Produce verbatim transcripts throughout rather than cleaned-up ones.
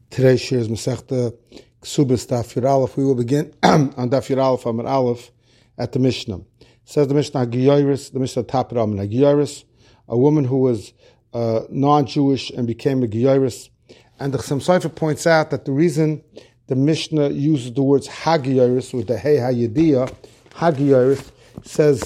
Today's share is Masechta Ksubas Daf Yud Aleph. We will begin on Daf Yud Aleph Amud Aleph at the Mishnah. It says the Mishnah Giyaris, the Mishnah Tapir Amud Giyaris, a woman who was uh, non-Jewish and became a Giyaris. And the Chassam Sofer points out that the reason the Mishnah uses the words Hagiyaris with the Hey Hayediyah, Hagiyaris, says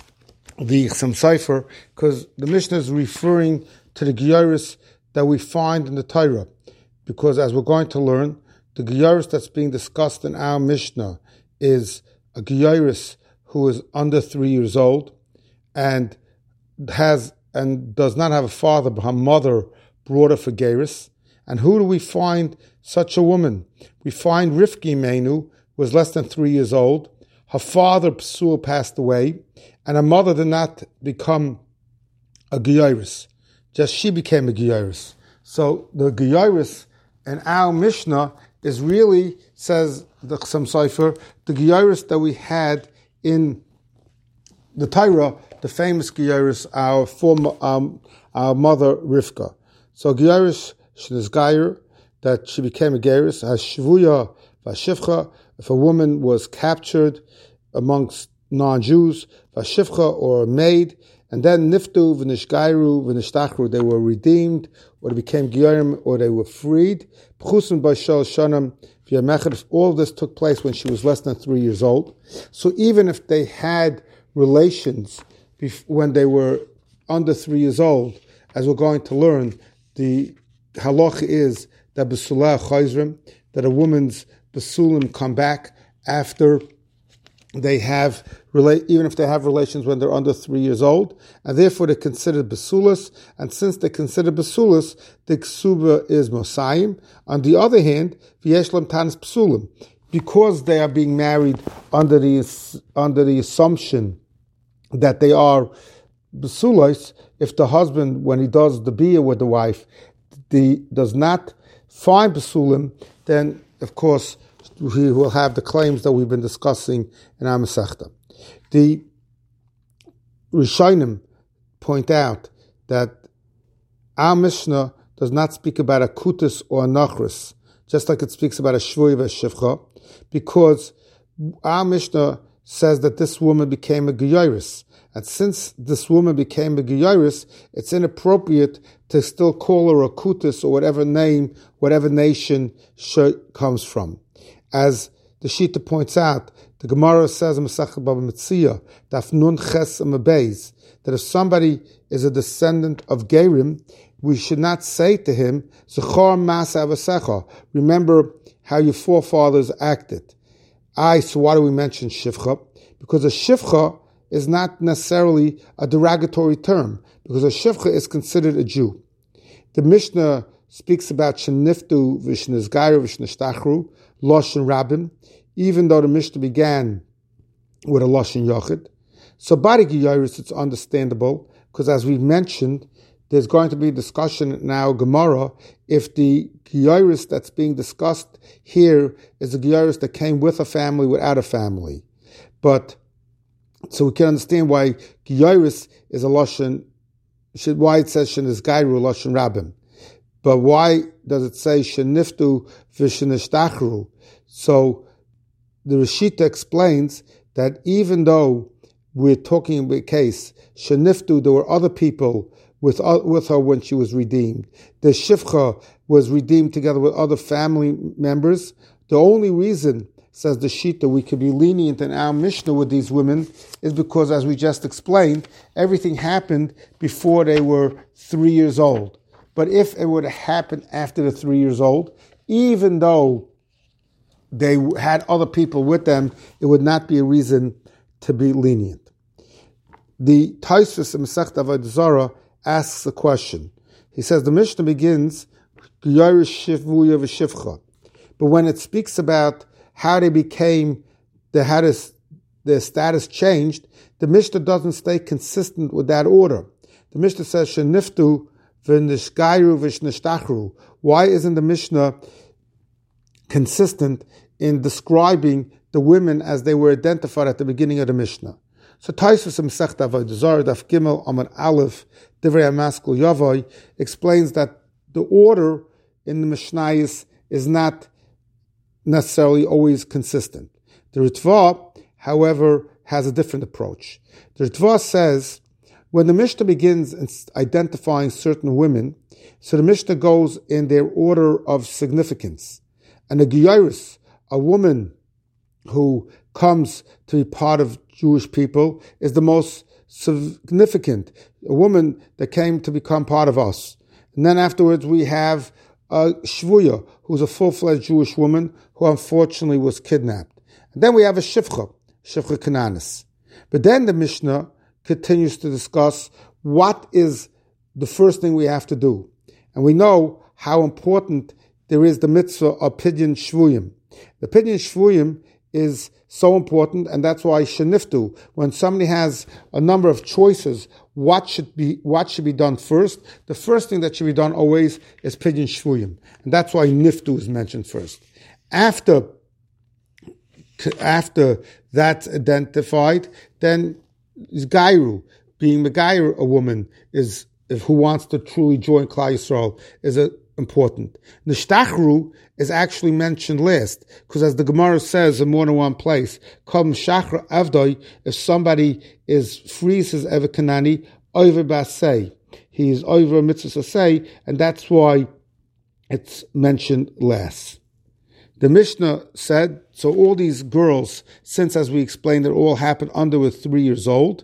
the Chassam Sofer, because the Mishnah is referring to the Giyaris that we find in the Torah. Because as we're going to learn, the Giyaris that's being discussed in our Mishnah is a Giyaris who is under three years old and has and does not have a father, but her mother brought her for Geirus. And who do we find such a woman? We find Rivki Menu, who was less than three years old. Her father, Psul, passed away, and her mother did not become a Giyaris. Just she became a Giyaris. So the Giyaris in our Mishnah is really, says the Chassam Sofer, the Giyaris that we had in the Torah, the famous Giyaris, our former, um, our mother Rivka. So Giyaris Shnizgayer, that she became a Giyaris, as Shvuya Vashivcha, if a woman was captured amongst non-Jews, Vashivcha, or a maid, and then Niftu, V'nishgairu, V'nishtachru, they were redeemed, or they became Giyarim, or they were freed. Pchusim Bashal Shanam, V'yamechad, all of this took place when she was less than three years old. So even if they had relations when they were under three years old, as we're going to learn, the halacha is that B'sulah Chayzrim, that a woman's B'sulim come back after they have, even if they have relations when they're under three years old, and therefore they're considered Basulas, and since they're considered Basulas, the Ksuba is Mosayim. On the other hand, V'yeshlam Tanis Psulim, because they are being married under the under the assumption that they are Basulas, if the husband, when he does the biyah with the wife, the, does not find Basulim, then, of course, he will have the claims that we've been discussing in our Masechta. The Rishonim point out that our Mishnah does not speak about a kutus or a nachris, just like it speaks about a shvuy v'shivcha, because our Mishnah says that this woman became a Giyaris. And since this woman became a Giyaris, it's inappropriate to still call her a kutus or whatever name, whatever nation she comes from. As the Shita points out, the Gemara says in Masechet Baba Metzia, Daf Nun Ches Amabeis, that if somebody is a descendant of Gerim, we should not say to him, Zechor Masa Avasecha, remember how your forefathers acted. I, so why do we mention Shivcha? Because a Shivcha is not necessarily a derogatory term, because a Shivcha is considered a Jew. The Mishnah speaks about Sheniftu Vishnizgairu Vishnashtachru, Loshen Rabbim, even though the Mishnah began with a Loshen Yochid. So by the Giyaris, it's understandable, because as we've mentioned, there's going to be a discussion now, Gemara, if the Giyaris that's being discussed here is a Giyaris that came with a family, without a family. But, so we can understand why Giyaris is a Loshen, why it says Shenizgairu Loshen Rabbim. But why does it say Sheniftu Vishnashtachru? So the Rishita explains that even though we're talking about a case, Sheniftu, there were other people with with her when she was redeemed. The Shivcha was redeemed together with other family members. The only reason, says the Shita, we could be lenient in our Mishnah with these women is because, as we just explained, everything happened before they were three years old. But if it would have happened after the three years old, even though they had other people with them, it would not be a reason to be lenient. The Tosfos in Masechet Avodah Zarah asks a question. He says the Mishnah begins, Giyaris Shivvuya v'Shivcha. But when it speaks about how they became, the, how this, their status changed, the Mishnah doesn't stay consistent with that order. The Mishnah says, Sheniftu v'nishgairu v'shnashtachru. Why isn't the Mishnah consistent in describing the women as they were identified at the beginning of the Mishnah? So Tosfos in Masechet Avodah Zarah, Daf Gimel Amud Aleph, Divrei HaMaskil Yavai, explains that the order in the Mishnayos is not necessarily always consistent. The Ritva, however, has a different approach. The Ritva says, when the Mishnah begins identifying certain women, so the Mishnah goes in their order of significance. And a Giyaris, a woman who comes to be part of Jewish people, is the most significant, a woman that came to become part of us. And then afterwards we have a Shvuya, who's a full-fledged Jewish woman who unfortunately was kidnapped. And then we have a Shifcha, Shifcha Kananis. But then the Mishnah continues to discuss what is the first thing we have to do. And we know how important there is the mitzvah of Pidyon Shvuyim. The Pidyon Shvuyim is so important, and that's why Sheniftu, when somebody has a number of choices, what should be what should be done first, the first thing that should be done always is Pidyon Shvuyim. And that's why Niftu is mentioned first. After, after that's identified, then is Gairu, being Megayer, a woman, is if who wants to truly join Klal Yisrael, is a, important. Nishtachru is actually mentioned last, because as the Gemara says in more than one place, Kom Shachra Avdoi, if somebody is frees his Eved Kanani, over Basei. He is over Mitzvah Sasei, and that's why it's mentioned last. The Mishnah said, so all these girls, since as we explained, it all happened under with three years old,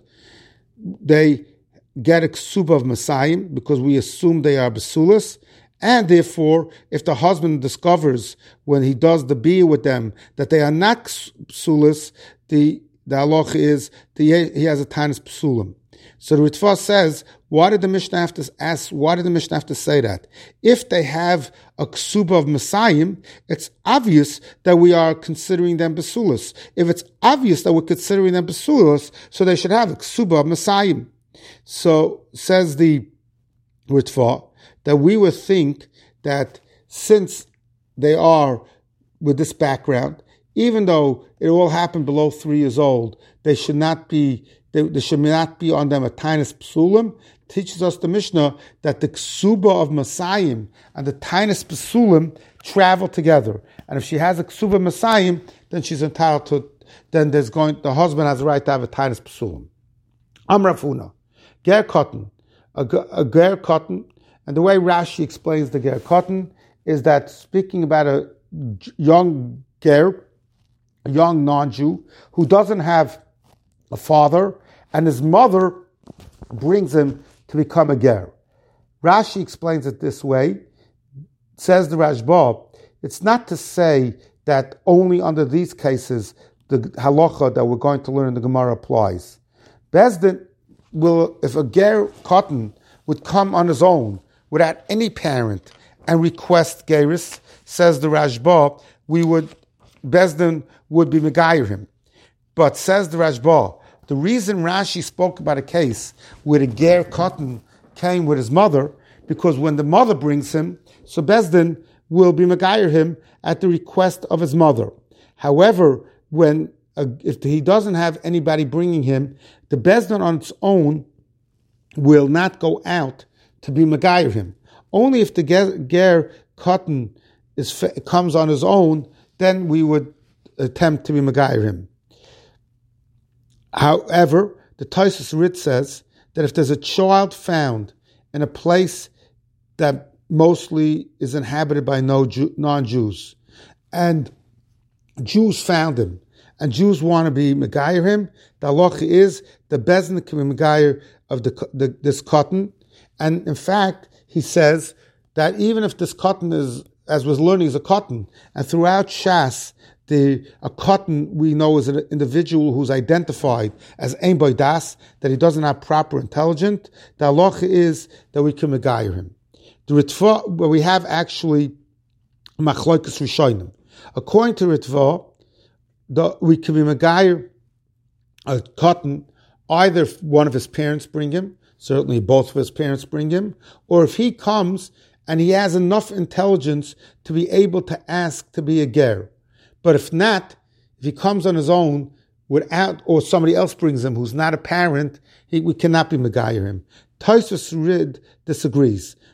they get a ksuba of Masayim, because we assume they are Basulas, and therefore, if the husband discovers when he does the bia with them that they are not Basulas, the, the halach is, the, he has a tanis Psulim. So the Ritva says, why did the Mishnah have to ask, why did the Mishnah have to say that? If they have a ksuba of Masayim, it's obvious that we are considering them Basulas. If it's obvious that we're considering them Basulas, so they should have a ksuba of Masayim. So, says the Ritva, that we would think that since they are with this background, even though it all happened below three years old, they should not be, they, they should not be on them a tainus psulim. Teaches us the Mishnah that the ksuba of Masayim and the tainus psulim travel together. And if she has a ksuba Masayim, then she's entitled to, then there's going, the husband has the right to have a tainus psulim. Amrafuna, ger cotton, a, a ger cotton. And the way Rashi explains the ger cotton is that speaking about a young ger, a young non-Jew, who doesn't have a father, and his mother brings him to become a ger. Rashi explains it this way, says the Rashba, it's not to say that only under these cases the halacha that we're going to learn in the Gemara applies. Bezdin will, if a ger cotton would come on his own, without any parent, and request Geris, says the Rashba, we would, Bezdin would be Megayer him. But says the Rashba, the reason Rashi spoke about a case where the Ger Cotton came with his mother, because when the mother brings him, so Bezdin will be Megayer him at the request of his mother. However, when uh, if he doesn't have anybody bringing him, the Bezdin on its own will not go out to be Megayer him. Only if the ger, ger cotton is, comes on his own, then we would attempt to be Megayer him. However, the Tosfos Rit says that if there's a child found in a place that mostly is inhabited by no Jew, non-Jews, and Jews found him, and Jews want to be Megayer him, the halacha is the Bezdin can be Megayer of the, the, this cotton. And in fact, he says that even if this cotton is, as was learning, is a cotton, and throughout Shas, the a cotton we know is an individual who's identified as Ein Boi Das, that he doesn't have proper intelligence, the halacha is that we can Megayer him. The Ritva, where we have actually Machlokas Rishonim. According to Ritva, the, we can be Megayer a cotton, either if one of his parents bring him, certainly both of his parents bring him, or if he comes and he has enough intelligence to be able to ask to be a ger. But if not, if he comes on his own without, or somebody else brings him who's not a parent, he, we cannot be Megayer him. Tosfos Rid disagrees.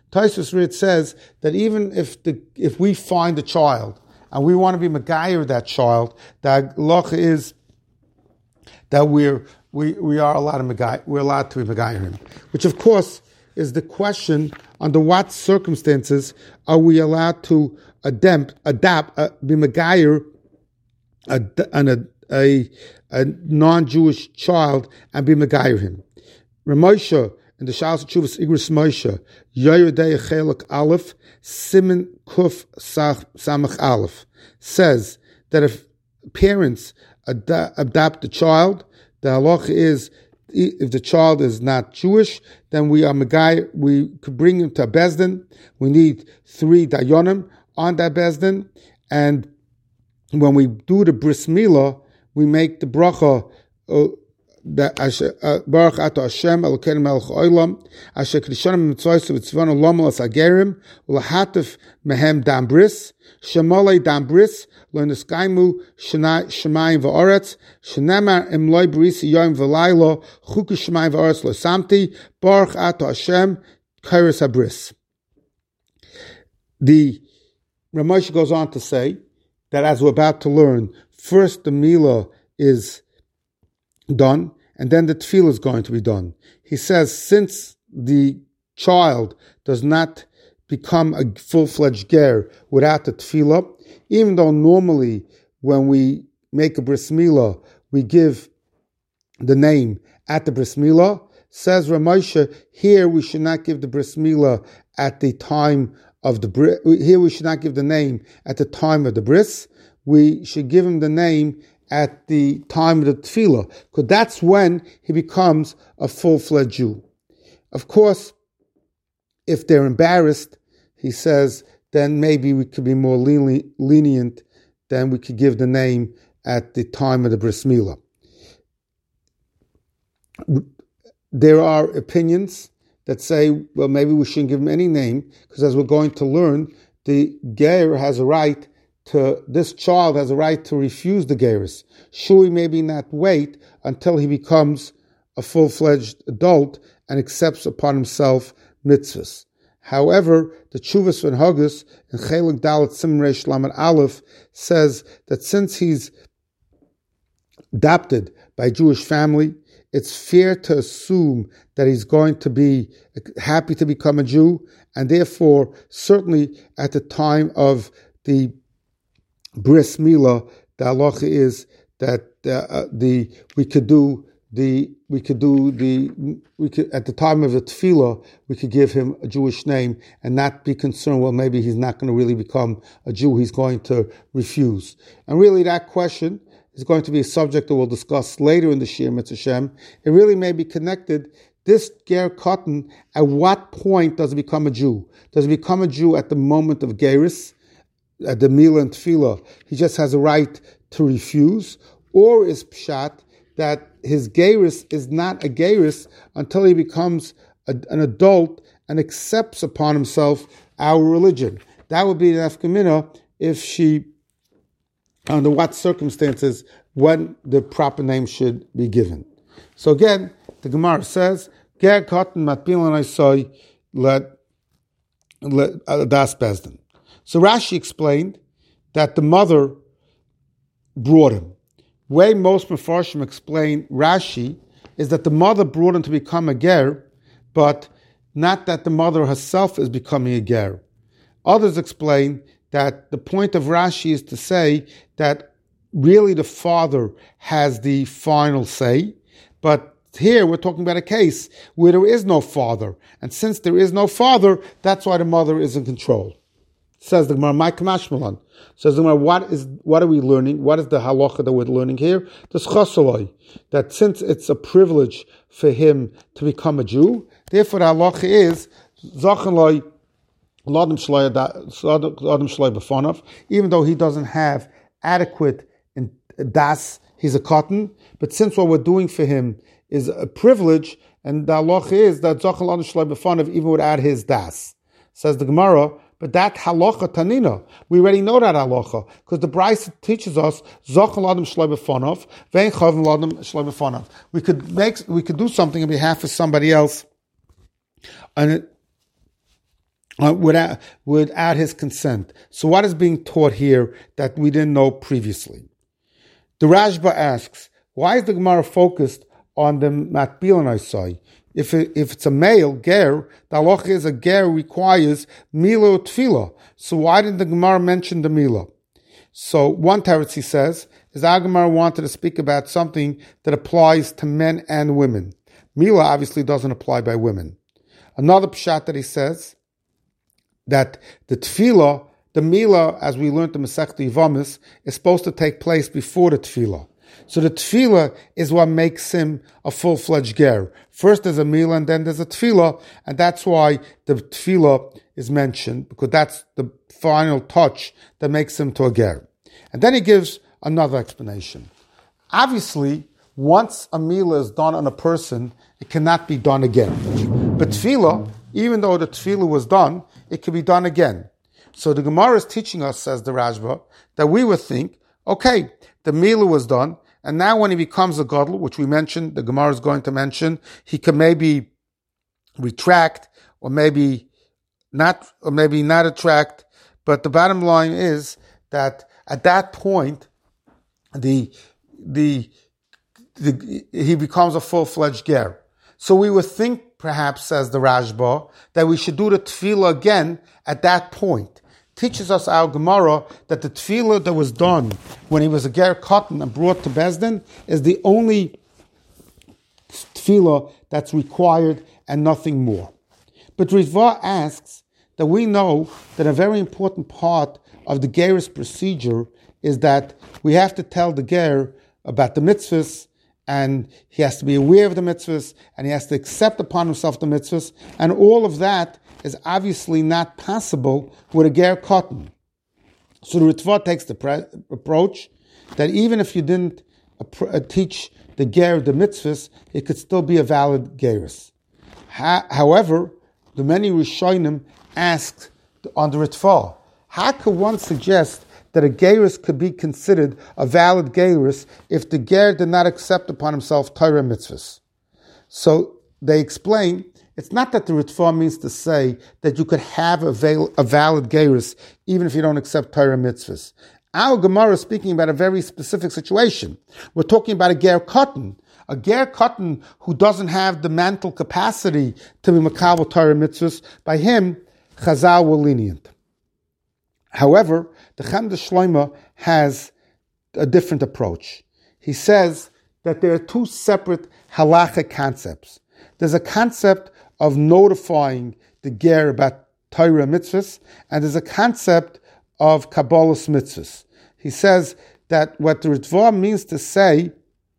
Taisus Rid says that even if the if we find a child and we want to be Megayer that child, the halacha is that we're we we are allowed to Megayer, we're allowed to be Megayer him, which of course is the question: under what circumstances are we allowed to adapt adapt uh, be Megayer a, a, a, a non-Jewish child and be Megayer him? Ramosha in the Shalos Tshuvas Igros Moshe Yoyedei Chelak Aleph Siman Kuf Samach Aleph says that if parents ad- adopt the child, the halacha is if the child is not Jewish, then we are Megayer, we could bring him to a Bezdin. We need three dayanim on that Bezdin, and when we do the bris milah, we make the bracha uh, that Baruch Ato Hashem Elokeinu Melech Olam Asher Kedishanim Mitzvos V'Tzivanu Lomo As Agerim U'Lahatif Mehem Dam Bris Shemolei Dam Bris Lo Niskaimu Shemayim V'Oretz Shenemar Im Loi Brisi Yom V'Laylo Chuki Shemayim V'Oretz Lo Samti Baruch Ato Hashem Kairos HaBris. The Ramesh goes on to say that as we're about to learn, first the milah is done, and then the tefillah is going to be done. He says, since the child does not become a full-fledged ger without the tefillah, even though normally when we make a bris milah, we give the name at the bris milah, says Ramosha, here we should not give the bris milah at the time of the bris. Here we should not give the name at the time of the bris. We should give him the name at the time of the tefillah, because that's when he becomes a full-fledged Jew. Of course, if they're embarrassed, he says, then maybe we could be more lenient, then we could give the name at the time of the bris milah. There are opinions that say, well, maybe we shouldn't give him any name, because as we're going to learn, the ger has a right to, this child has a right to refuse the gerus. Should we maybe not wait until he becomes a full-fledged adult and accepts upon himself mitzvahs? However, the Tshuvas Van Hagus in Chelik Dalet Siman Reish Lamed Aleph says that since he's adopted by a Jewish family, it's fair to assume that he's going to be happy to become a Jew, and therefore, certainly at the time of the bris milah, the halacha is that uh, the we could do the we could do the we could at the time of the tefillah we could give him a Jewish name and not be concerned. Well, maybe he's not going to really become a Jew; he's going to refuse. And really, that question is going to be a subject that we'll discuss later in the Shir Mitzvah Shem. It really may be connected. This ger katan, at what point does he become a Jew? Does he become a Jew at the moment of gerus? At the milah and tefillah, he just has a right to refuse, or is pshat that his gerus is not a gerus until he becomes a, an adult and accepts upon himself our religion. That would be the nafkamina if she, under what circumstances, when the proper name should be given. So again, the Gemara says, ger katan matbilan aisai let das bezdin. So Rashi explained that the mother brought him. Way most Mefarshim explain Rashi is that the mother brought him to become a ger, but not that the mother herself is becoming a ger. Others explain that the point of Rashi is to say that really the father has the final say, but here we're talking about a case where there is no father, and since there is no father, that's why the mother is in control. Says the Gemara, my Kamashmalan. Says the Gemara, what is what are we learning? What is the halacha that we're learning here? The Chasoloi, that since it's a privilege for him to become a Jew, therefore the halacha is Zachaloi Ladam Shloi B'Fonav, even though he doesn't have adequate in das, he's a cotton, but since what we're doing for him is a privilege, and the halacha is that Zachal Ladam Shloi B'Fonav even without his das. Says the Gemara, but that halacha tanina, we already know that halacha, because the Brisa teaches us Zachal Ladam Shloi B'Fonav, Vein Chav Ladam Shloi B'Fonav. We could make, we could do something on behalf of somebody else, and it, uh, without, without his consent. So what is being taught here that we didn't know previously? The Rashba asks, why is the Gemara focused on the matbil and Isai? If it, if it's a male ger, the halacha is a ger requires mila or tefillah. So why didn't the Gemara mention the mila? So one teretz, he says, is the Gemara wanted to speak about something that applies to men and women. Mila obviously doesn't apply by women. Another pshat that he says, that the tefillah, the mila, as we learned in Masechta Yevamos, is supposed to take place before the tefillah. So the tefillah is what makes him a full-fledged ger. First there's a mila and then there's a tefillah, and that's why the tefillah is mentioned, because that's the final touch that makes him to a ger. And then he gives another explanation. Obviously, once a mila is done on a person, it cannot be done again. But tefillah, even though the tefillah was done, it can be done again. So the Gemara is teaching us, says the Rashba, that we would think, okay, the mila was done, and now when he becomes a gadol, which we mentioned, the Gemara is going to mention, he can maybe retract, or maybe not, or maybe not attract. But the bottom line is that at that point, the the, the he becomes a full-fledged ger. So we would think, perhaps, says the Rashba, that we should do the tefillah again at that point. Teaches us our Gemara that the tefillah that was done when he was a ger katan and brought to Bezdin is the only tefillah that's required and nothing more. But Ritva asks that we know that a very important part of the ger's procedure is that we have to tell the ger about the mitzvahs, and he has to be aware of the mitzvahs, and he has to accept upon himself the mitzvahs, and all of that is obviously not possible with a ger katan. So the Ritva takes the pre- approach that even if you didn't uh, teach the ger the mitzvahs, it could still be a valid gerus. Ha- however, the many Rishonim asked on the Ritva, how could one suggest that a gerus could be considered a valid gerus if the ger did not accept upon himself Torah mitzvahs? So they explain, it's not that the Ritva means to say that you could have a, val- a valid gerus even if you don't accept Torah mitzvahs. Our Gemara is speaking about a very specific situation. We're talking about a ger katan, a ger katan who doesn't have the mental capacity to be makabel Torah mitzvahs. By him, Chazal were lenient. However, the Chemda Shloima has a different approach. He says that there are two separate halachic concepts. There's a concept of notifying the ger about Torah mitzvahs, and there's a concept of Kabbalah's mitzvahs. He says that what the Ritva means to say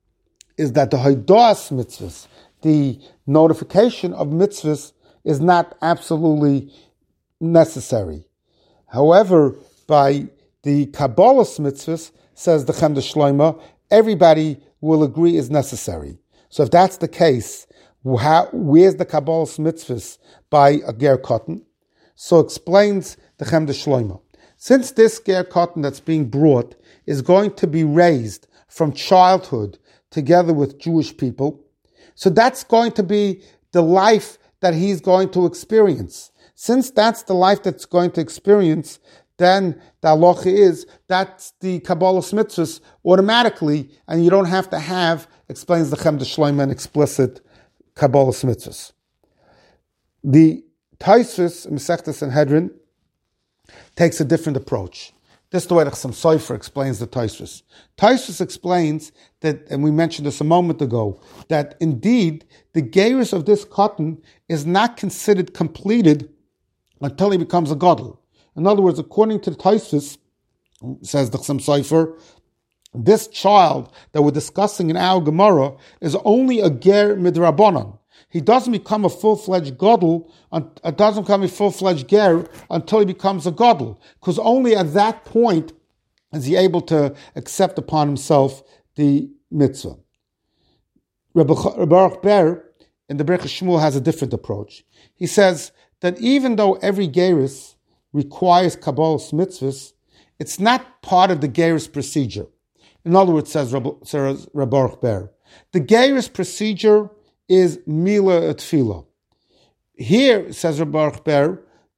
is that the Haidas mitzvahs, the notification of mitzvahs, is not absolutely necessary. However, by the Kabbalah's mitzvahs, says the Chemda Shloima, everybody will agree is necessary. So if that's the case, how, where's the Kabbalah's mitzvahs by a ger katan? So explains the Chemda Shloima. Since this ger katan that's being brought is going to be raised from childhood together with Jewish people, so that's going to be the life that he's going to experience. Since that's the life that's going to experience, then the halacha is that's the Kabbalah's mitzvahs automatically, and you don't have to have, explains the Chemda Shloima, an explicit Kabbalah's mitzvahs. The Tosfos in Masechta Sanhedrin takes a different approach. This is the way the Chassam Sofer explains the Tosfos. Tosfos explains that, and we mentioned this a moment ago, that indeed the gerus of this katan is not considered completed until he becomes a gadol. In other words, according to the Tosfos, says the Chassam Sofer, this child that we're discussing in our Gemara is only a ger midrabanan. He doesn't become a full-fledged gadol, it doesn't become a full-fledged ger until he becomes a gadol, because only at that point is he able to accept upon himself the mitzvah. Rabbi Baruch Ber in the Berachos Shmuel has a different approach. He says that even though every gerus requires Kabbalah's mitzvahs, it's not part of the gerus procedure. In other words, says Rabbi Baruch Ber, the gerus procedure is mila et tefillah. Here, says Rabbi Baruch Ber,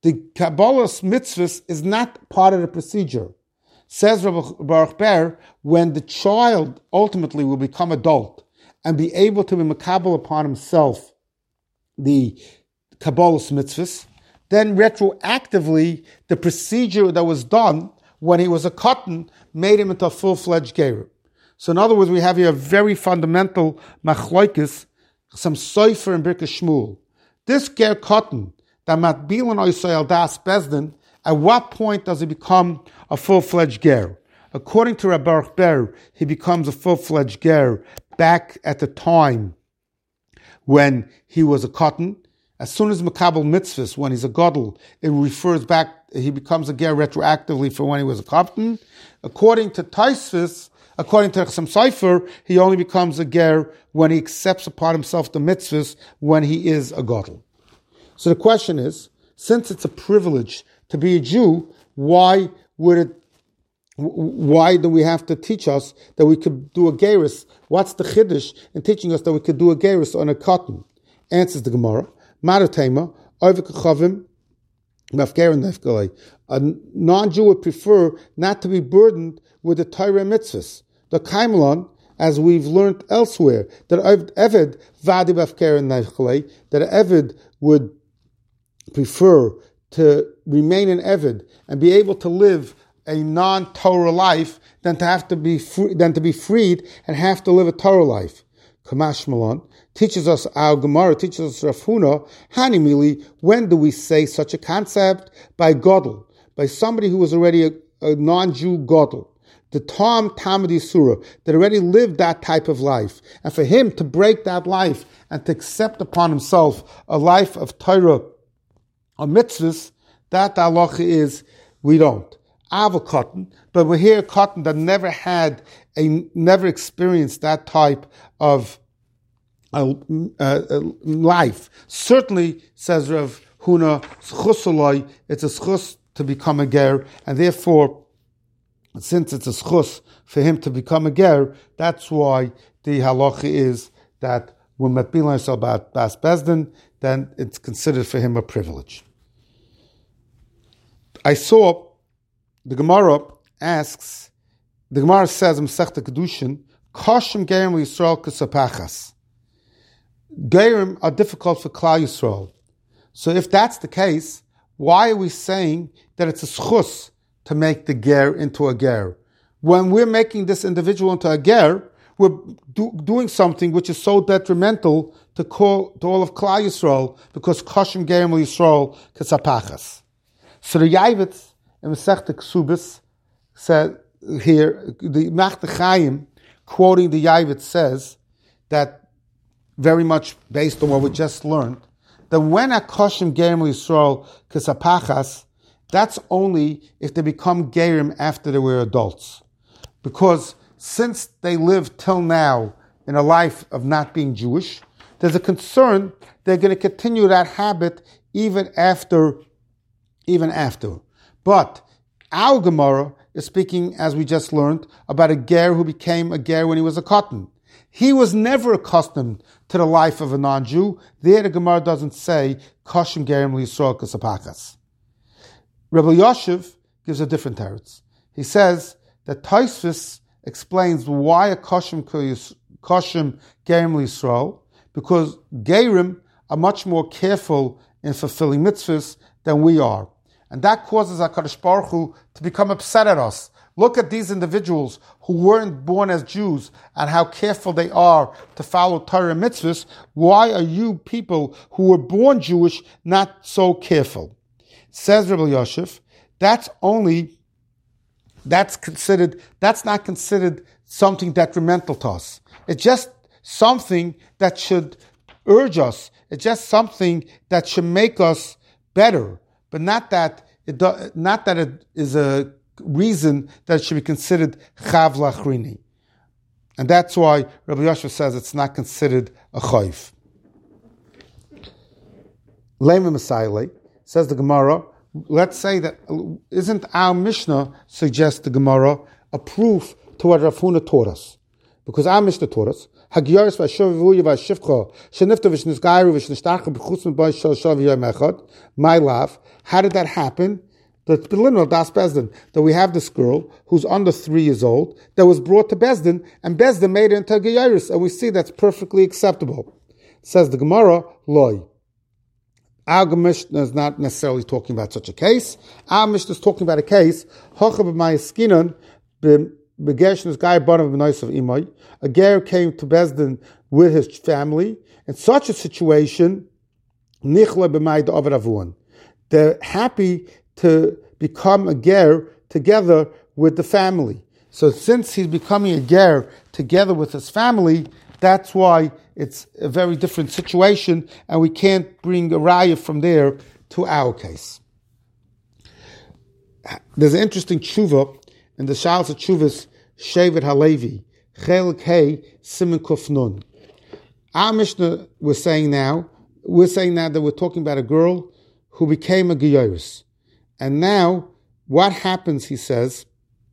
the Kabbalah's mitzvahs is not part of the procedure. Says Rabbi Baruch Ber, when the child ultimately will become adult and be able to be makabel upon himself the Kabbalah's mitzvahs, then retroactively the procedure that was done when he was a cotton made him into a full-fledged ger. So in other words, we have here a very fundamental machloikis, some soifer and Birkas Shmuel. This ger cotton, that matbilan oisayel das bezdin, at what point does he become a full-fledged ger? According to Rabbi Baruch Ber, he becomes a full-fledged ger back at the time when he was a cotton. As soon as makabel mitzvahs, when he's a gadol, it refers back, he becomes a ger retroactively for when he was a cotton. According to Taisvis, according to Chassam Sofer, he only becomes a ger when he accepts upon himself the mitzvahs when he is a gadol. So the question is, since it's a privilege to be a Jew, why would it, why do we have to teach us that we could do a gerus? What's the chiddush in teaching us that we could do a gerus on a cotton? Answers the Gemara. Maratema, Oivik Chavim, a non-Jew would prefer not to be burdened with the Torah mitzvahs. The Kaimelon, as we've learned elsewhere, that Eved Vadi Bafker and Nefchalei, that Eved would prefer to remain an Eved and be able to live a non-Torah life than to have to be free, than to be freed and have to live a Torah life. Kamash Malon teaches us, our Gemara teaches us Rav Huna, Hanimili, when do we say such a concept? By Godel, by somebody who was already a, a non-Jew Godel. The Tom Tamadi Surah, that already lived that type of life. And for him to break that life and to accept upon himself a life of Torah, a mitzvahs, that the halacha is, we don't. Ava cotton, but we're here cotton that never had a, never experienced that type of uh, uh, life. Certainly, says Rav Huna, schus, it's a schus to become a ger, and therefore, since it's a schus for him to become a ger, that's why the halacha is that when matbilan yisrael bas bezdin, then it's considered for him a privilege. I saw the Gemara asks, the Gemara says in Masechta Kedushin, Koshem Gerim Yisrael Kesapachas. Gerim are difficult for Klal Yisrael. So if that's the case, why are we saying that it's a schus to make the ger into a ger? When we're making this individual into a ger, we're do, doing something which is so detrimental to, call, to all of Klal Yisrael, because Koshem Gerim Yisrael Kesapachas. So the Yavitz in Masechta Ksubis said here, the Machta Chaim, quoting the Yavitz, says that, very much based on what we just learned, that when a Koshem Gerim Yisrael Kesapachas, that's only if they become Gerim after they were adults. Because since they lived till now in a life of not being Jewish, there's a concern they're going to continue that habit even after, even after. But our Gemara is speaking, as we just learned, about a ger who became a ger when he was a cotton. He was never accustomed to the life of a non-Jew. There the Gemara doesn't say, Koshem Gerim Yisrael Kesapachas. Rebbe Yoshev gives a different teretz. He says that Taisvis explains why a Koshem Koshem Gerim Yisrael, because Gerim are much more careful in fulfilling mitzvahs than we are. And that causes HaKadosh Baruch Hu to become upset at us. Look at these individuals who weren't born as Jews and how careful they are to follow Torah and mitzvahs. Why are you people who were born Jewish not so careful? Says Rebbe Yosef, that's only, that's considered, that's not considered something detrimental to us. It's just something that should urge us. It's just something that should make us better. But not that it do, not that it is a reason that it should be considered chav lachrini, and that's why Rabbi Yosef says it's not considered a chayv. Lema Messiah says the Gemara. Let's say that isn't our Mishnah suggests the Gemara a proof to what Rav Huna taught us, because our Mishnah taught us Hagiyaris v'ashavuya v'ashivcha shenifta v'shnizgayru v'shnishtacha b'chutz m'boy shel shav yom echad. My love, how did that happen? The Belinol Das Bezdin, that we have this girl who's under three years old that was brought to Bezdin, and Bezdin made her into a Giyaris, and we see that's perfectly acceptable. Says the Gemara, Loi. Our Mishnah is not necessarily talking about such a case. Our Mishnah is talking about a case, a ger came to Bezdin with his family. In such a situation, they're happy to become a ger together with the family. So since he's becoming a ger together with his family, that's why it's a very different situation, and we can't bring a raya from there to our case. There's an interesting tshuva in the Shals of Tshuvas Shevet Halevi, Chelik Hey Siman Kuf Nun. Our Mishnah we're saying now, we're saying now that we're talking about a girl who became a Giyaris. And now, what happens, he says,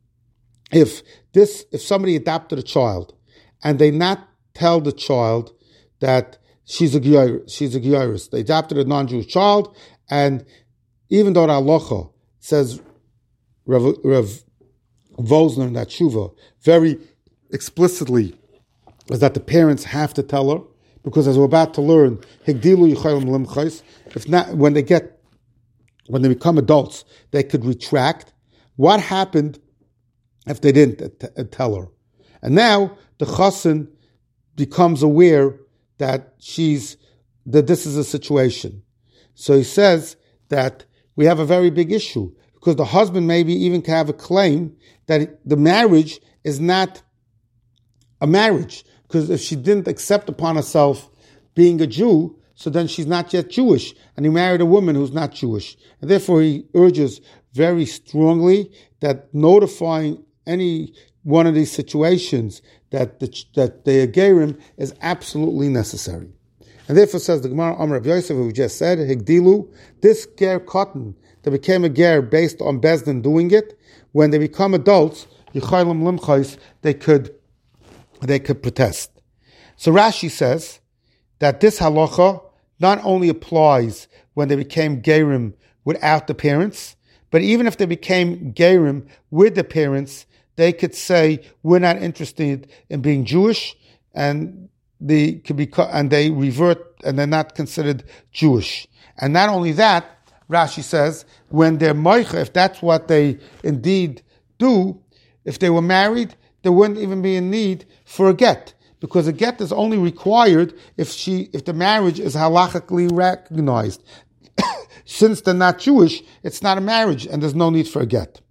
if this, if somebody adopted a child, and they not tell the child that she's a Giyaris, she's a Giyaris. They adopted a non-Jewish child, and even though the halacha says, Rav, Rav Vosner in that tshuva, very explicitly, is that the parents have to tell her, because as we're about to learn, Higdilu Yichayim Limchais, if not, when they get, when they become adults, they could retract. What happened if they didn't t- tell her? And now the chassan becomes aware that she's, that this is a situation. So he says that we have a very big issue, because the husband maybe even can have a claim that the marriage is not a marriage, because if she didn't accept upon herself being a Jew, so then she's not yet Jewish, and he married a woman who's not Jewish. And therefore he urges very strongly that notifying any one of these situations that the, that the Gerim is absolutely necessary. And therefore says the Gemara, Amar Rav Yosef, who we just said, Higdilu, this ger cotton that became a ger based on Bezdin doing it, when they become adults, Yichaylim Limchais, they could, they could protest. So Rashi says that this halacha not only applies when they became gerim without the parents, but even if they became gerim with the parents, they could say, we're not interested in being Jewish, and they could be, and they revert, and they're not considered Jewish. And not only that, Rashi says, when they're moicha, if that's what they indeed do, if they were married, there wouldn't even be a need for a get, because a get is only required if she, if the marriage is halachically recognized. Since they're not Jewish, it's not a marriage, and there's no need for a get.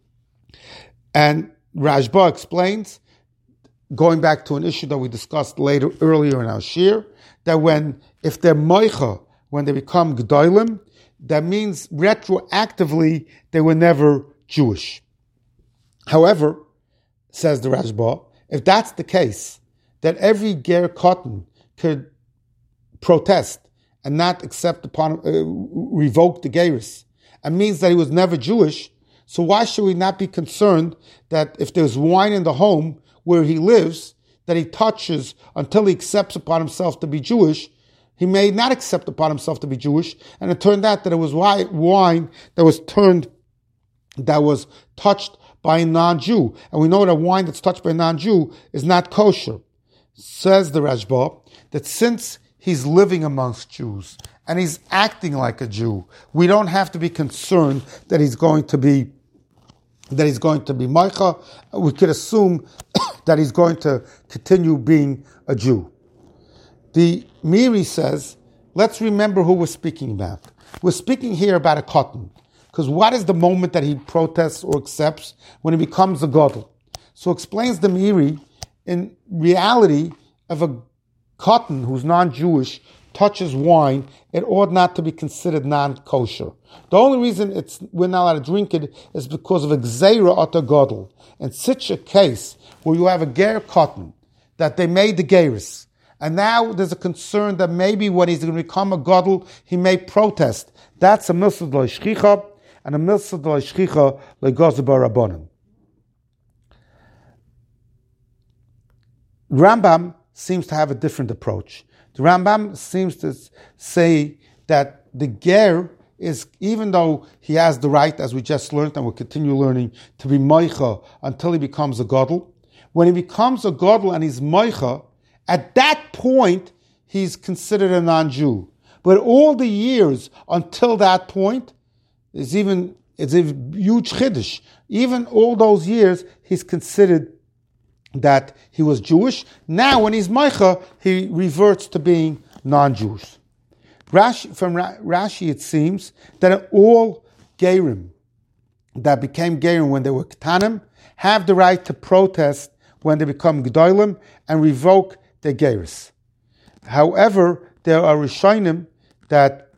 And Rashba explains, going back to an issue that we discussed later, earlier in our shir, that when, if they're moicha, when they become gedolim, that means retroactively they were never Jewish. However, says the Rashba, if that's the case, that every ger cotton could protest and not accept upon, uh, revoke the geris, and means that he was never Jewish, so why should we not be concerned that if there's wine in the home where he lives, that he touches until he accepts upon himself to be Jewish, he may not accept upon himself to be Jewish, and it turned out that it was wine that was turned, that was touched by a non-Jew. And we know that wine that's touched by a non-Jew is not kosher. Says the Rashba, that since he's living amongst Jews, and he's acting like a Jew, we don't have to be concerned that he's going to be that he's going to be Maicha. We could assume that he's going to continue being a Jew. The Miri says, let's remember who we're speaking about. We're speaking here about a cotton, because what is the moment that he protests or accepts? When he becomes a gadol. So explains the Miri, in reality, if a cotton who's non-Jewish touches wine, it ought not to be considered non-kosher. The only reason it's we're not allowed to drink it is because of a gzeira ata gadol. In such a case where you have a ger cotton that they made the geris, and now there's a concern that maybe when he's going to become a gadol, he may protest. That's a milsad lo'ishchicha, and a milsad lo'ishchicha le'gozer barabonim. Rambam seems to have a different approach. The Rambam seems to say that the ger is, even though he has the right, as we just learned and will continue learning, to be moicha until he becomes a gadol. When he becomes a gadol and he's moicha, at that point, he's considered a non-Jew. But all the years until that point is even, it's a huge chiddush. Even all those years, he's considered that he was Jewish. Now, when he's moicha, he reverts to being non-Jewish. Rashi, from Rashi, it seems that all gerim that became gerim when they were ketanim have the right to protest when they become gedolim and revoke their gerus. However, there are Rishonim that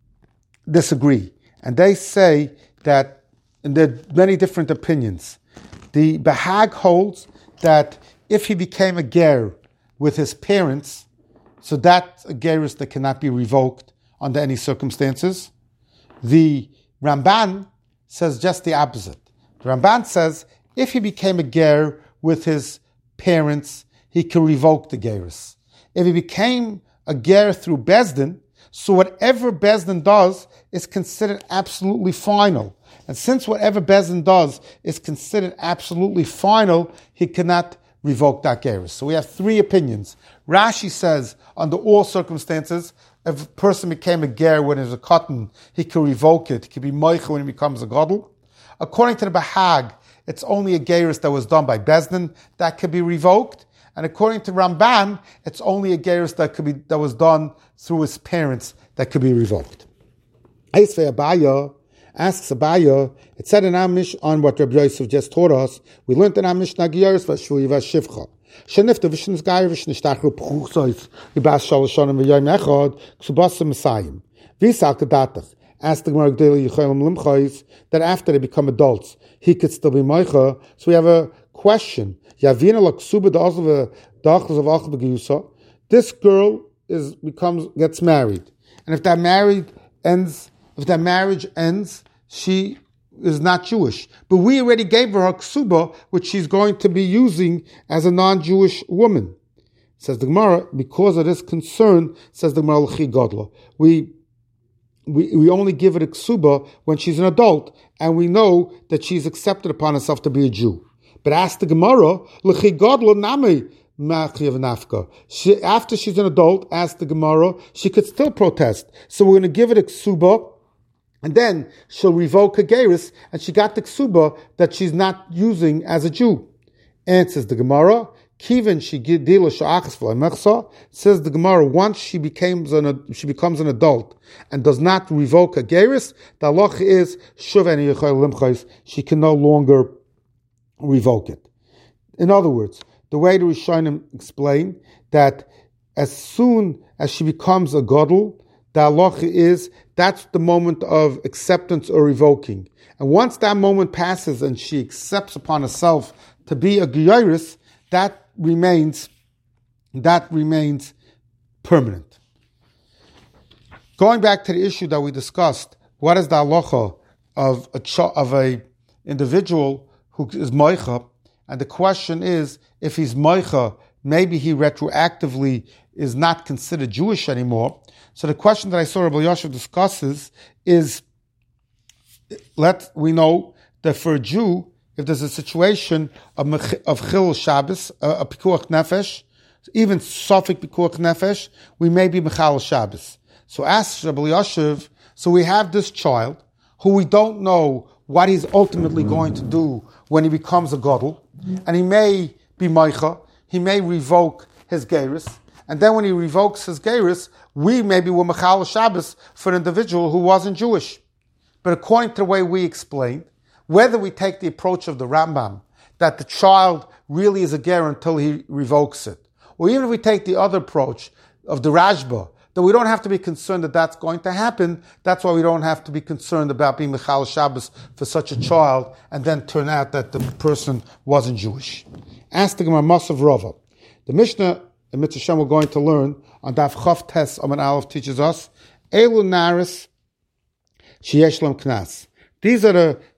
disagree, and they say that, and there are many different opinions. The Bahag holds that if he became a ger with his parents, so that's a gerus that cannot be revoked under any circumstances. The Ramban says just the opposite. The Ramban says if he became a ger with his parents, he can revoke the gerus. If he became a ger through Bezdin, so whatever Bezdin does is considered absolutely final. And since whatever Bezdin does is considered absolutely final, he cannot revoke that gerus. So we have three opinions. Rashi says, under all circumstances, if a person became a ger when he was a cotton, he can revoke it. He can be moicha when he becomes a gadol. According to the Bahag, it's only a gerus that was done by Bezdin that could be revoked. And according to Ramban, it's only a gerus that could be that was done through his parents that could be revoked. Eisvei Abaya asks Abaya, it said in our Mishnah on what Rabbi Yosef just taught us, we learned in our Mishnah Giyaris Vashvui Vashivcha. Shenifta Vishnis Gai Vishnis Tachru Pchuchsois Vibas Shaloshonim V'Yom Echad Ksubasa Messiah. Visak Datach asked the Gemara Gdeli Yicholim Limchais that after they become adults, he could still be Moicha. So we have a question. Yavina Laksuba Dazva Dachas of Achba Giyusa. This girl is becomes gets married, and if that married ends, if that marriage ends, she is not Jewish. But we already gave her a ksuba, which she's going to be using as a non-Jewish woman. Says the Gemara, because of this concern, says the Gemara L'chi Godla. We we we only give it a ksuba when she's an adult, and we know that she's accepted upon herself to be a Jew. But ask the Gemara, L'chi Godla nami ma'achiv nafka. She, after she's an adult, ask the Gemara, she could still protest. So we're going to give it a ksuba, and then she'll revoke her gerus, and she got the ksuba that she's not using as a Jew. Answers the Gemara, Kivin she gidila sha'achas v'lemechsa. Says the Gemara, once she becomes an she becomes an adult and does not revoke her gerus, the halacha is shuveni yichol limchais. She can no longer revoke it. In other words, the way the Rishonim explain that as soon as she becomes a gadol, the halacha is that's the moment of acceptance or revoking. And once that moment passes and she accepts upon herself to be a giyaris, that remains that remains permanent. Going back to the issue that we discussed, what is the halacha of a ch- of a individual who is moicha? And the question is, if he's moicha, maybe he retroactively is not considered Jewish anymore. So the question that I saw Rabbi Yosef discusses is, let we know that for a Jew, if there's a situation of, of Chil Shabbos, a, a Pikuach Nefesh, even Sofik Pikuach Nefesh, we may be Mechal Shabbos. So ask Rabbi Yosef, so we have this child who we don't know what he's ultimately going to do when he becomes a gadol, and he may be Meicha, he may revoke his gerus, and then when he revokes his gerus, we maybe were Mechal Shabbos for an individual who wasn't Jewish. But according to the way we explained, whether we take the approach of the Rambam, that the child really is a ger until he revokes it, or even if we take the other approach of the Rashba, that we don't have to be concerned that that's going to happen, that's why we don't have to be concerned about being Mechal Shabbos for such a child, and then turn out that the person wasn't Jewish. Ask the Gemara Masav Rava. The Mishnah in Mitzvah Shem we're going to learn on Daf Chav Tes Amar Aleph teaches us, Elu Naris Sheyesh Lam Knas. These are the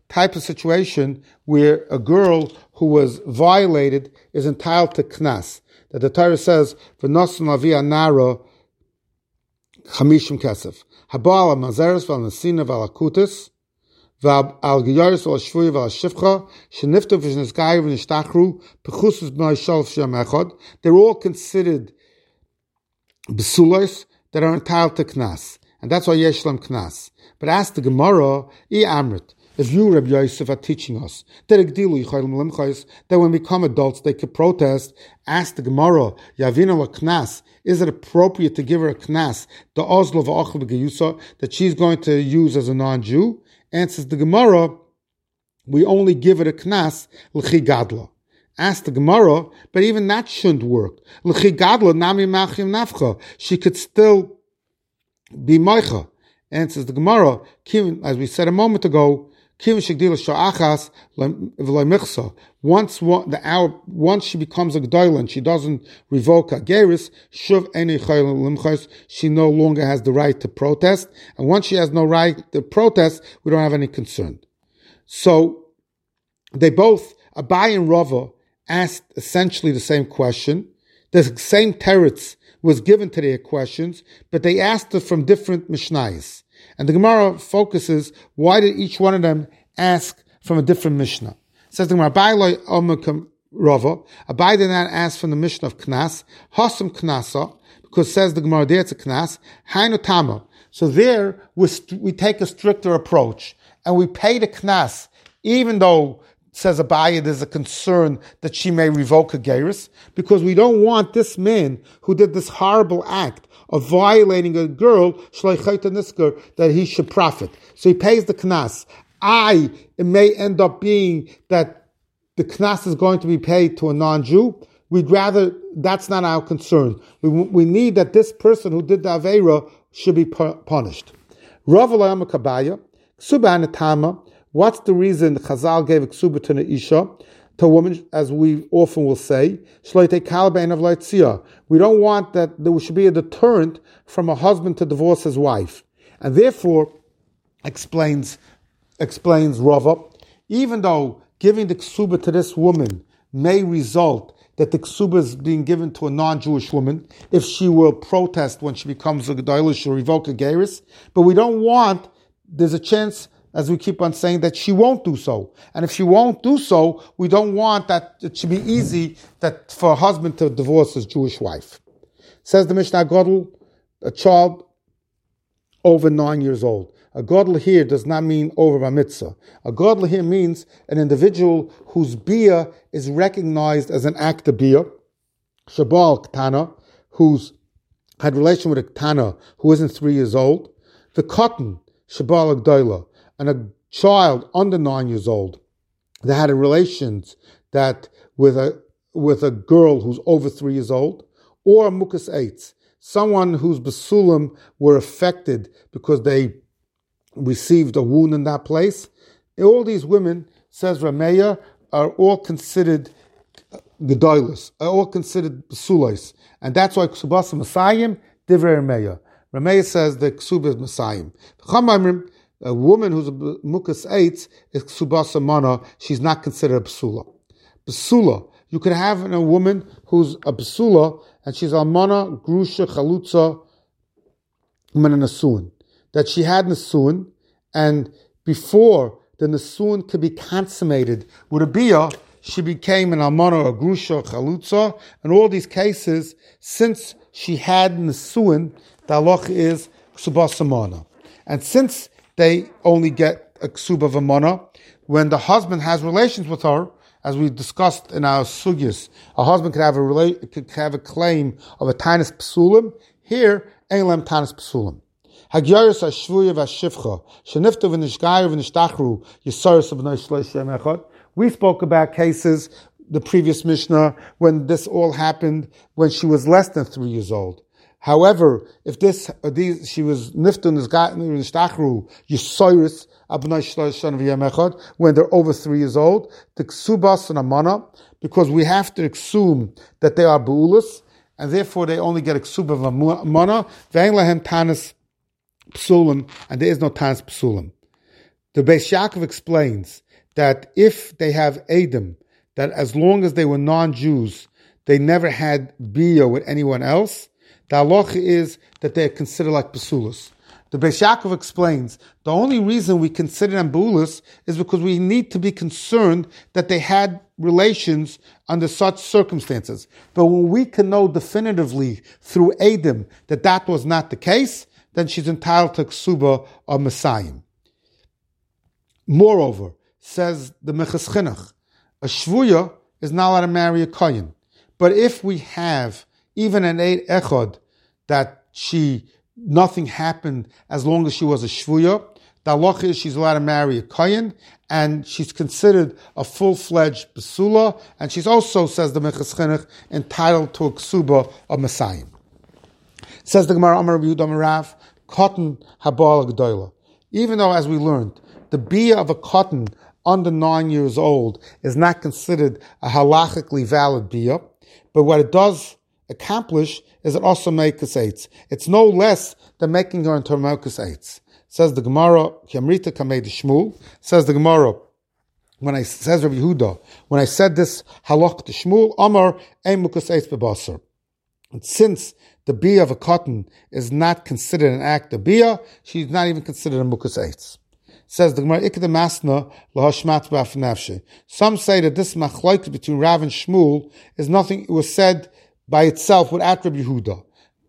type of situation where a girl who was violated is entitled to knas. That the Torah says, "V'nosan lavia nara chamishim kesef habal mazeres val nesina val akutis val giyaris val shvuy val shifcha sheniftu v'shnezgayu v'nishtachru pechusus b'nai shem echad." They're all considered besulos that are entitled to knas, and that's why yeshlam knas. But ask the Gemara, I amrit. If you, Rabbi Yosef, are teaching us that when we become adults they could protest, ask the Gemara, Yavina knas, is it appropriate to give her a knas, the ozlo v'achel b'geyusa, that she's going to use as a non-Jew? Answers the Gemara, we only give it a knas l'chi gadla. Ask the Gemara, but even that shouldn't work. L'chi gadla nami machim nafcha. She could still be moicha. Answers the Gemara, as we said a moment ago, once one, the hour, once she becomes a gdoila and she doesn't revoke a geris, she no longer has the right to protest. And once she has no right to protest, we don't have any concern. So they both, Abai and Rava, asked essentially the same question. The same teretz was given to their questions, but they asked it from different mishnayos. And the Gemara focuses, why did each one of them ask from a different Mishnah? It says the Gemara, Abai Omakam Rava, Abai did not ask from the Mishnah of Knas, Hasam Knasa, because says the Gemara, there it's a Knas, Hainu Tama. So there, we, st- we take a stricter approach, and we pay the Knas, even though, says Abai, there's a concern that she may revoke a gerus, because we don't want this man who did this horrible act of violating a girl, that he should profit. So he pays the knas. I, it may end up being that the knas is going to be paid to a non-Jew. We'd rather, that's not our concern. We, we need that this person who did the Aveira should be punished. Rav Alayam Kabaya, Ksuba Anatama, what's the reason Chazal gave a ksuba to the Isha? To a woman, as we often will say, we don't want that there should be a deterrent from a husband to divorce his wife. And therefore, explains explains Rava, even though giving the ksuba to this woman may result that the ksuba is being given to a non-Jewish woman, if she will protest when she becomes a gedolah, she'll revoke a gerus, but we don't want, there's a chance, as we keep on saying, that she won't do so. And if she won't do so, we don't want that it should be easy that for a husband to divorce his Jewish wife. Says the Mishnah, Godel, a child over nine years old. A Godel here does not mean over bar mitzvah. A Godel here means an individual whose bia is recognized as an act of bia. Shabal Ktana, who's had relation with a Ktana who isn't three years old. The cotton, Shabal Agdoila, and a child under nine years old that had a relations that with a with a girl who's over three years old, or a mukas eitz, someone whose basulim were affected because they received a wound in that place. All these women, says Rameya, are all considered gedolos, are all considered basulos, and that's why ksubas Masayim divrei Rameya. Rameya says the ksubas is Masayim. A woman who's a mukas eitz is ksubasa mana. She's not considered a basula. Basula. You could have a woman who's a basula and she's almana, grusha, chalutza, nasuin. That she had nasuin, and before the nasuin could be consummated with a bia, she became an almana, a grusha, chalutza. In all these cases, since she had nasuin, the halach is ksubasa mana. And since they only get a ksuba v'mana when the husband has relations with her, as we discussed in our sugyas. A husband could have a rela- could have a claim of a tanis psulim. Here, eilem tanis psulim. Hagyaris hashvuya v'ashivcha sheniftu v'nishgayu v'nishtachru yisaris v'nei shleishem echad. We spoke about cases, the previous Mishnah, when this all happened when she was less than three years old. However, if this, uh, these, she was niftun is gotten in shtachru yisoris abnai shloshon v'yamechad when they're over three years old, the ksubas and amana, because we have to assume that they are beulas, and therefore they only get a ksuba of amana. Ve'en lahem tanis psulim, and there is no tanis psulim. The Beis Yaakov explains that if they have Edom, that as long as they were non-Jews, they never had bia with anyone else, the halacha is that they are considered like Basulas. The Beis Yaakov explains the only reason we consider them Basulas is because we need to be concerned that they had relations under such circumstances. But when we can know definitively through Edom that that was not the case, then she's entitled to ksuba of Messiah. Moreover, says the Meches Chinuch, a shvuya is not allowed to marry a kohen. But if we have even an eid echad that she nothing happened as long as she was a shvuya, the halacha is she's allowed to marry a kohen, and she's considered a full-fledged basula, and she's also, says the Meches Chinuch, entitled to a ksuba of Messiah. Says the Gemara, Amar Rabbi Yehuda Amar Rav, cotton habal g'doila. Even though, as we learned, the bia of a cotton under nine years old is not considered a halachically valid bia, but what it does accomplish is it also makes eitz. It's no less than making her into a Malkus eitz. Says the Gemara, Kiamrita Kamei Shmuel, says the Gemara, when I, says Rabbi Yehuda, when I said this halach to Shmuel, Amar, Ein Malkus eitz bebasar. And since the bia of a cotton is not considered an act of bia, she's not even considered a Malkus eitz. Says the Gemara, Ikeda Masna lahashmat b'afnafshe. Some say that this machlokes between Rav and Shmuel is nothing. It was said by itself without Rabbi Yehuda.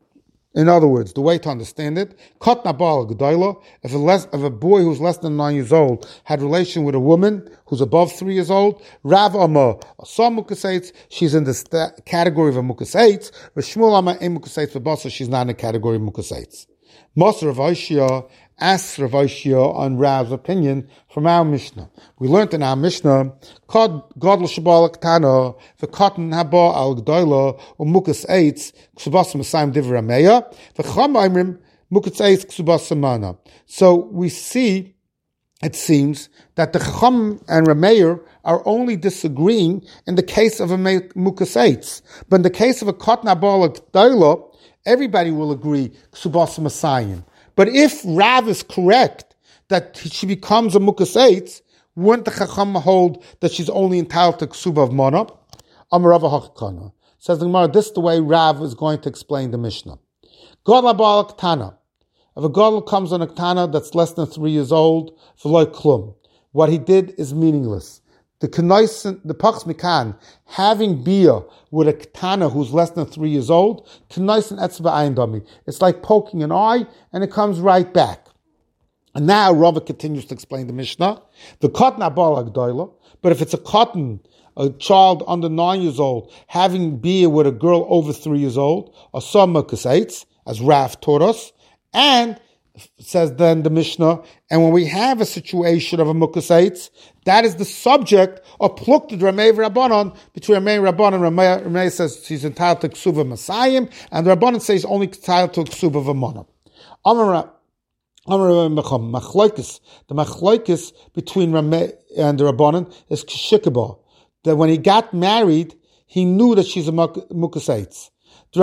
In other words, the way to understand it, Kot Nabal Gedaila, if a less, if a boy who's less than nine years old had relation with a woman who's above three years old, Rav Amma, some Mukasates, she's in the sta- category of a Mukasates, but Shmuel Amma, a Mukasates for Basa, she's not in the category of Mukasates. Moser Rav Oshia asks Rav Oshia on Rav's opinion from our Mishnah. We learned in our Mishnah, Kod Godl Shabal Ktana, the cotton haba al Gdoila, or Mukas Eitz, Ksubas Masayim Divrei Ameya, the Cham Aimrim, Mukas Eitz, Ksubas Samana. So we see, it seems, that the Chacham and Rameir are only disagreeing in the case of a Mukas Eitz. But in the case of a cotton haba al Gdoila, everybody will agree, Ksubas Masayim. But if Rav is correct that she becomes a Mukas Eitz, wouldn't the Chacham hold that she's only entitled to Ksuba of Mana? Amarava Hachkana. Says the Gemara, this is the way Rav is going to explain the Mishnah. Gadol Ba'al Ktana. If a Gadol comes on a Ktana that's less than three years old, V'loi Klum. What he did is meaningless. The Kenoisen, the Pachs Mikan, having Bia with a Ktana who's less than three years old, Kenoisen Etzba Ayin Dami. It's like poking an eye, and it comes right back. And now Rava continues to explain the Mishnah. The cotton abal agdoila, but if it's a cotton, a child under nine years old, having Bia with a girl over three years old, or some Mukas, as Rav taught us, and says then the Mishnah, and when we have a situation of a Mukas, that is the subject of Plukta Ramei Rabbanon, between Ramei Rabbanon and Ramei, Ramei says she's entitled to Ksuva Masayim, and the Rabbanon says only entitled to Ksuva V'Mana. Amar Machlokes, the Machlokes between Ramei and the Rabbanon is Kshikaba, that when he got married, he knew that she's a Mukas. The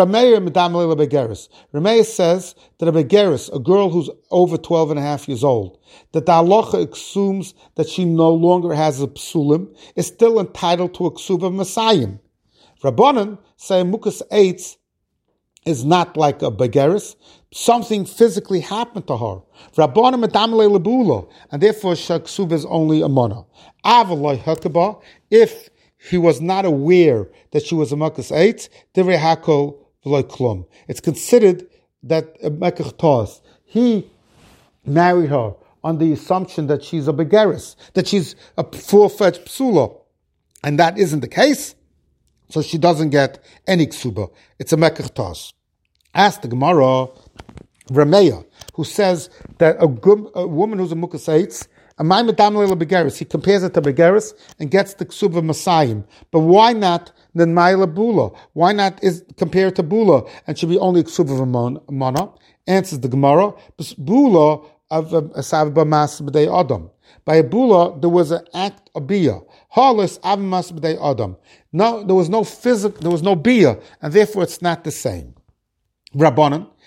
Rameir says that a Begeris, a girl who's over twelve and a half years old, that the halacha assumes that she no longer has a psulim, is still entitled to a ksuba of Masayim. Rabbanan say Mukas Eitz is not like a Begeris. Something physically happened to her. Rabbanan medamle lebula, and therefore ksuba is only a mana. Avaloi hakaba, if he was not aware that she was a Mukas Eitz, Divrei Hakol V'loi Klum. It's considered that a Mekach Tos, he married her on the assumption that she's a Begeris, that she's a full-fledged Psula. And that isn't the case, so she doesn't get any Ksuba. It's a Mekach Tos. Ask the Gemara, Rameya, who says that a, good, a woman who's a Mukas Eitz, he compares it to Begeris and gets the Ksuba Masayim. But why not the Maila Bula? Why not is compare it to Bula and should be only Ksuba Mana? Answers the Gemara, Bula of Asav Bamas B'dei Adam. By a Bula, there was an act of Bia. Harless Avamas B'dei Adam. No, there was no physical, there was no Bia, and therefore it's not the same. Rabbanan,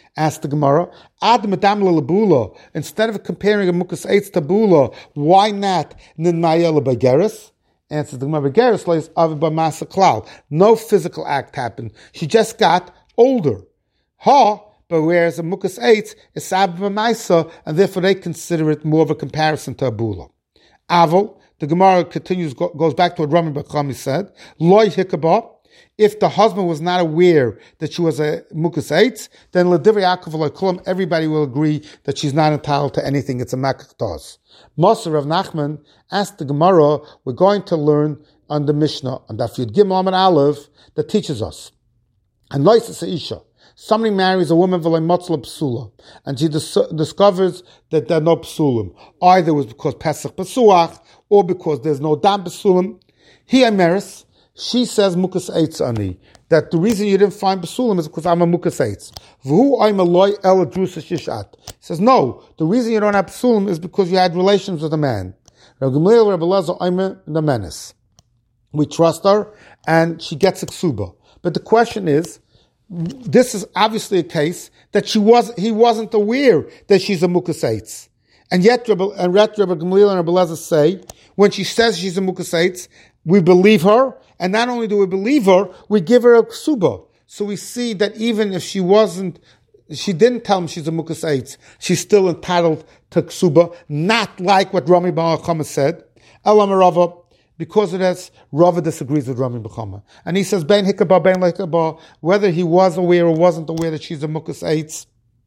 Asked the Gemara, Ad Madam Labula, instead of comparing a Mukas Eitz to Bula, why not Ninmaya Begeris? Answers the Gemara, Begeris lays Aviba Masa Klal. No physical act happened. She just got older. Ha, but whereas a Mukas Eitz is Aviba Maisa, and therefore they consider it more of a comparison to a Bula. Aval, the Gemara continues, goes back to what Rami Bachami said, Loi Hikabah, if the husband was not aware that she was a Mukas Eitz, then L'divrei Yaakov Lo Kulam, everybody will agree that she's not entitled to anything, it's a Makach Tos. Moser Rav Nachman asked the Gemara, we're going to learn on the Mishnah, on Daf Yud Gimel Amud Aleph, that teaches us. And Loisa Isha, somebody marries a woman v'lei motzla psula, and she dis- discovers that there are no psulim. Either it was because Pesach Pesuach, or because there's no dam psulim. He Ameris, she says Mukas Eitz ani, that the reason you didn't find psulim is because I'm a Mukas Eitz. V'hu I'm a loy el drusa shishat. He says, no, the reason you don't have psulim is because you had relations with a man. Rav Gamliel Rav Elazar I'm the menace. We trust her, and she gets a ksuba. But the question is, this is obviously a case that she was, he wasn't aware that she's a Mukas Eitz. And yet, Rabbi, and yet Rabbi Gamliel and Rabbi Elazar say, when she says she's a Mukas Eitz, we believe her, and not only do we believe her, we give her a ksuba. So we see that even if she wasn't, she didn't tell him she's a Mukas Eitz, she's still entitled to ksuba, not like what Rami Bar Chama said. Elam Rava, because of this, Rava disagrees with Rami Bar Chama. And he says, Ben Hikabah, Ben Hikabah, whether he was aware or wasn't aware that she's a Mukas Eitz,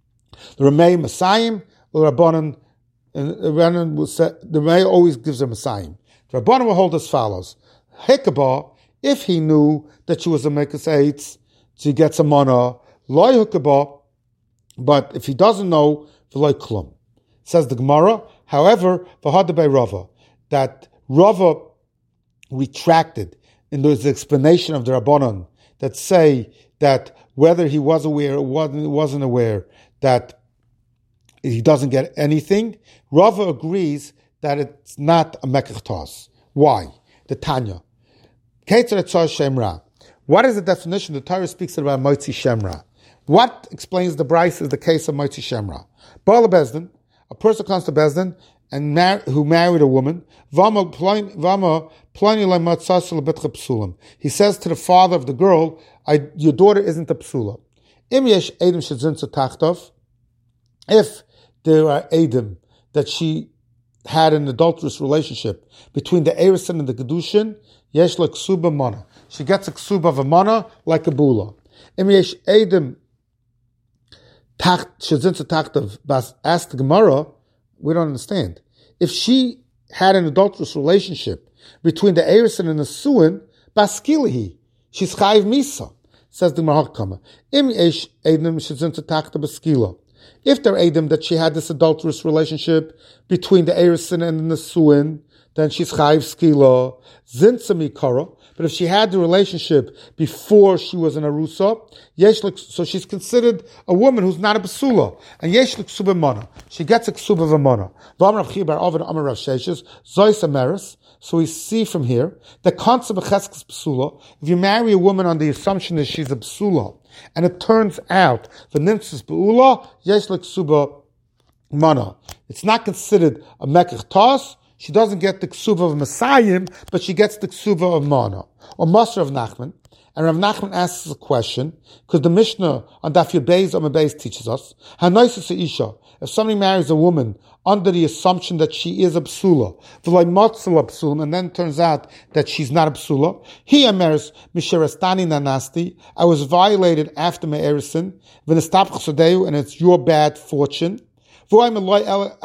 the Ramei Masayim, or Rabbanan, and the Rabbanan will say, the Ramei always gives a Masayim. The Rabbanan will hold as follows. Hikabah, if he knew that she was a Mukas Eitz, she gets a mana, loy Hikabah, but if he doesn't know, v'loy klum. Says the Gemara, however, v'hadabay Rava, that Rava retracted in the explanation of the Rabbanan that say that whether he was aware or wasn't, wasn't aware that he doesn't get anything, Rava agrees that it's not a Mekach Tos. Why? The Tanya. What is the definition? The Torah speaks about Motzi Shemra. What explains the Bryce is the case of Motzi Shemra. Bala Bezdin, a person comes to Bezdin and mar- who married a woman. He says to the father of the girl, I, your daughter isn't a psula. If there are Adam that she had an adulterous relationship between the Erison and the Kedushin, yesh la ksuba mana. She gets a ksuba of a mana like a bula. Im yesh Adam tacht shezinsa tachtav bas asked the Gemara, we don't understand. If she had an adulterous relationship between the Erison and the Suin, baskilihi, she's chayiv misa. Says the Gemara Kama. Im yesh Adam shezinsa tachtav baskila. If there Adam that she had this adulterous relationship between the Erison and the Suin, then she's chayiv skila, zintzami kara. But if she had the relationship before she was an arusa, yeshlik, so she's considered a woman who's not a basula, and yeshlik ksuba mana. She gets a ksuba of a mana. V'amrav chibar oven amar Rav Sheshes zois ameris. So we see from here the concept of cheskes basula. If you marry a woman on the assumption that she's a basula, and it turns out the nimtzis beula yeshlik ksuba mana, it's not considered a mekach tos. She doesn't get the ksuva of Messiah, but she gets the ksuva of Mana. Or Master of Nachman. And Rav Nachman asks a question, because the Mishnah on Daf Yud Beis Amud Beis teaches us, Hanoisus Isha, if somebody marries a woman under the assumption that she is a psula, v'loy motzla psulim, and then turns out that she's not a psula, he ameris misherastani nanasti, I was violated after my erison, v'nestapch sodeu, and it's your bad fortune, until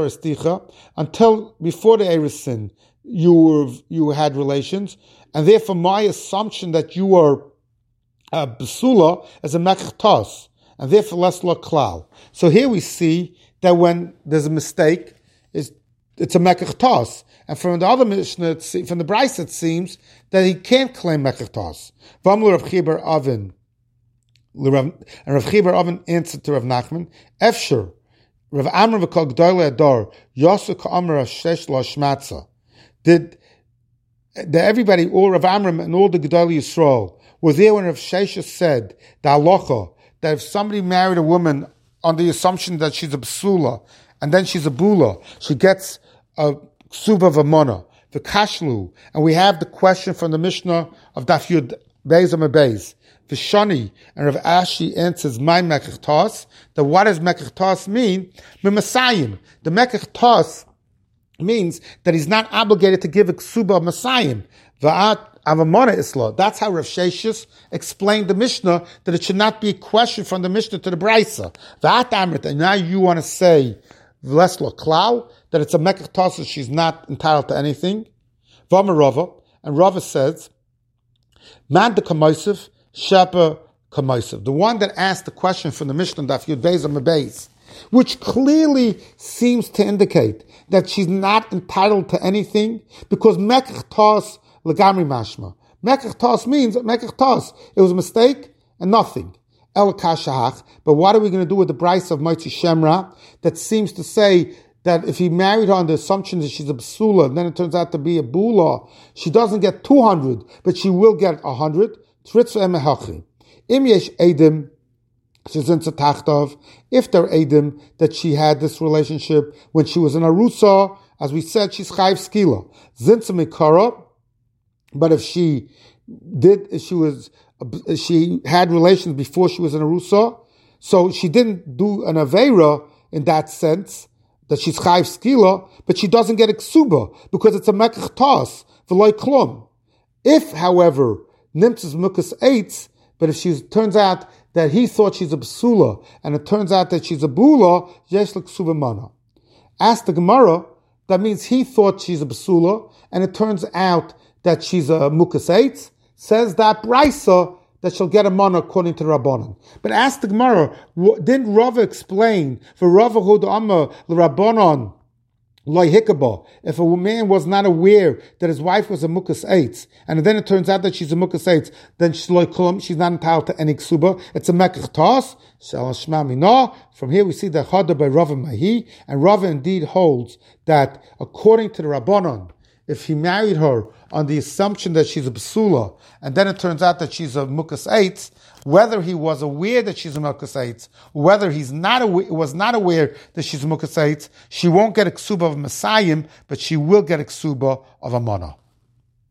before the Erison, you were, you had relations, and therefore my assumption that you were a Basula is a Mekach Tos, and therefore less lo klal. So here we see that when there's a mistake, it's, it's a Mekach Tos. And from the other Mishnah, from the Bryce, it seems that he can't claim Mekach Tos. V'amlu Rav Chibar Oven, and Rav Chibar Oven answered to Rav Nachman, Efshir, Rav Amram v'kol g'dolei ador yosu ka'amar shesh lo shmatza. Did did everybody, all Rav Amram and all the Gedolei Yisrael, were there when Rav Sheshes said the halacha that if somebody married a woman on the assumption that she's a psula, and then she's a bula, she gets a ksuba of a mana, the kashlu, and we have the question from the Mishnah of Daf Yud Beis Amud Beis. The Shani and Rav Ashi answers my mekech tas. That what does mekech tas mean? Mimasayim. The mekech tas means that he's not obligated to give a ksuba of masayim. Va'at avamona isla. That's how Rav Sheshes explained the Mishnah, that it should not be a question from the Mishnah to the Brisa. Va'at amrit. And now you want to say v'leslo klau, that it's a mekech tas, so she's not entitled to anything. V'amar Rava, and Rava says, man de kamoisif shepa kamoisif. The one that asked the question from the Mishnah Daf Yud Beis Amud Beis, which clearly seems to indicate that she's not entitled to anything, because mekech tas legamri mashma. Mekech tas means mekech tas. It was a mistake and nothing. El kashahach. But what are we going to do with the Bryce of Motzi Shemra that seems to say that if he married her on the assumption that she's a psula, and then it turns out to be a bula, she doesn't get two hundred, but she will get one hundred. Im yesh edim, if they're edim that she had this relationship when she was in Arusa, as we said, she's chayv skila. Zinsa mikara, but if she did, if she was, she had relations before she was in Arusa, so she didn't do an aveira in that sense, that she's chayv skila, but she doesn't get a ksuba, because it's a mekech tas, v'loy klum. If, however, nimtzes mukas eitz, but if she turns out that he thought she's a psula, and it turns out that she's a bula, yesh l'ksuba mana. Ask the Gemara, that means he thought she's a psula, and it turns out that she's a mukas eitz, says that Brisa, that she'll get a mana according to Rabbanon. But ask the Gemara, didn't Rava explain for Rava Hud Amma Rabbanon loy hikaba? If a man was not aware that his wife was a mukas eitz, and then it turns out that she's a mukas eitz, then she's loy klum, she's not entitled to any ksuba. It's a mekech tas. From here we see the chada by Rava Mahi, and Rava indeed holds that according to the Rabbanon, if he married her on the assumption that she's a psula, and then it turns out that she's a mukas eitz, whether he was aware that she's a mukas eitz, whether he's not aware, was not aware that she's a mukas eitz, she won't get a ksuba of Messiah, but she will get a ksuba of a mana.